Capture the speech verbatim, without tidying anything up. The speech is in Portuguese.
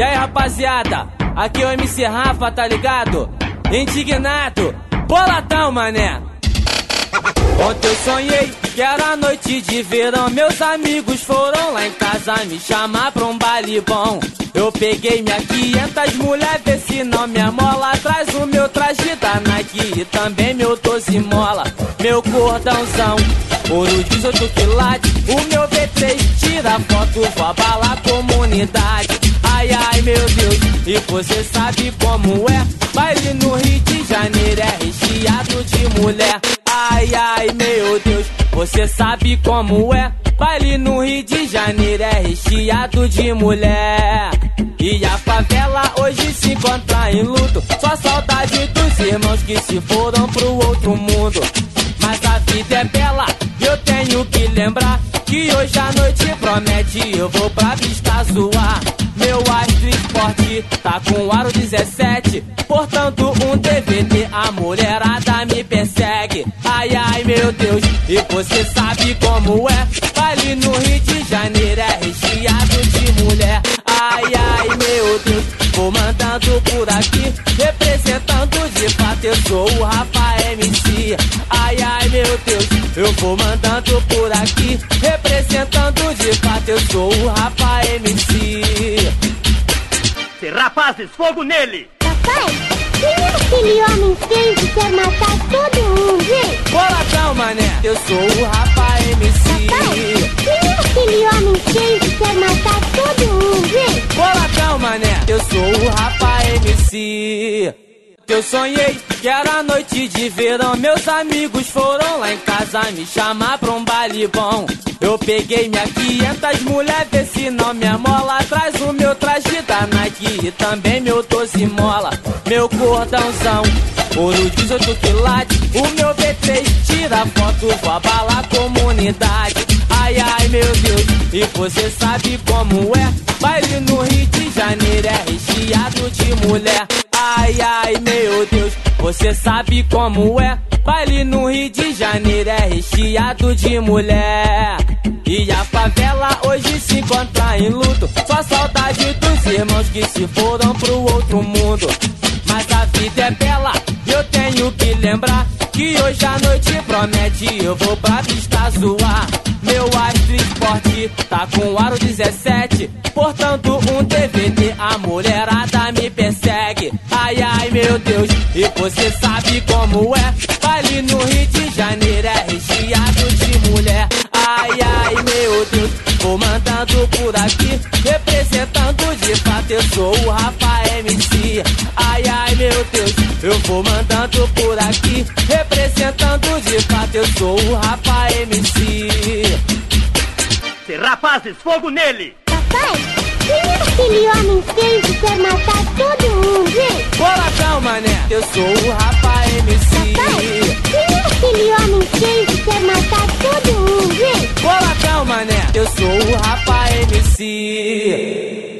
E aí, rapaziada, aqui é o M C Rafa, tá ligado? Indignado, boladão, mané. Ontem eu sonhei que era noite de verão. Meus amigos foram lá em casa me chamar pra um baile bom. Eu peguei minha quinhentas mulher, vê se não me amola. Traz o meu traje da Nike e também meu doze mola. Meu cordãozão, ouro dezoito quilates. O meu V três tira foto, vou abalar a comunidade. Ai, ai, meu Deus, e você sabe como é. Baile no Rio de Janeiro é recheado de mulher. Ai, ai, meu Deus, você sabe como é. Baile no Rio de Janeiro é recheado de mulher. E a favela hoje se encontra em luto. Só saudade dos irmãos que se foram pro outro mundo. Mas a vida é bela e eu tenho que lembrar que hoje a noite promete, eu vou pra pista zoar. Meu Astro Esporte tá com aro dezessete, portanto um D V D, a mulherada me persegue. Ai, ai, meu Deus, e você sabe como é. Baile no Rio de Janeiro é recheado de mulher. Ai, ai, meu Deus, vou mandando por aqui, representando de fato, eu sou o Rafa M C. Ai, ai, meu Deus, eu vou mandando por aqui, representando de fato, eu sou o Rafa M C. Se rapazes, fogo nele! Papai, quem é aquele homem feio que quer matar todo mundo, hein? Boladão, mané, eu sou o Rafa M C. Papai, quem é aquele homem feio que quer matar todo mundo, hein? Boladão, mané, eu sou o Rafa M C. Eu sonhei que era noite de verão. Meus amigos foram lá em casa me chamar pra um baile bom. Eu peguei minha quinhentas mulher, vê se não me amola. Traz o meu traje da Nike e também meu doze mola. Meu cordãozão, ouro dezoito quilates. O meu V três tira foto, vou abalar a comunidade. Ai, ai, meu Deus, e você sabe como é. Baile no Rio de Janeiro é recheado de mulher. Ai, ai, meu Deus, você sabe como é. Baile no Rio de Janeiro é recheado de mulher. E a favela hoje se encontra em luto. Só saudade dos irmãos que se foram pro outro mundo. Mas a vida é bela e eu tenho que lembrar que hoje a noite promete, eu vou pra pista zoar. Meu Astro Esporte tá com aro dezessete, portanto um D V D, a mulherada me persegue. Ai, ai, meu Deus, e você sabe como é. Baile no Rio de Janeiro é recheado de mulher. Ai, ai, meu Deus, vou mandando por aqui, representando de fato, eu sou o Rafa M C. Ai, ai, meu Deus, eu vou mandando por aqui, representando de fato, eu sou o Rafa M C. Se rapazes, fogo nele! Papai, quem é aquele homem feio que quer matar todo mundo, hein? Boladão, mané, eu sou o Rafa M C. Papai, quem é aquele homem feio que quer matar todo mundo, hein? Boladão, mané, eu sou o Rafa M C.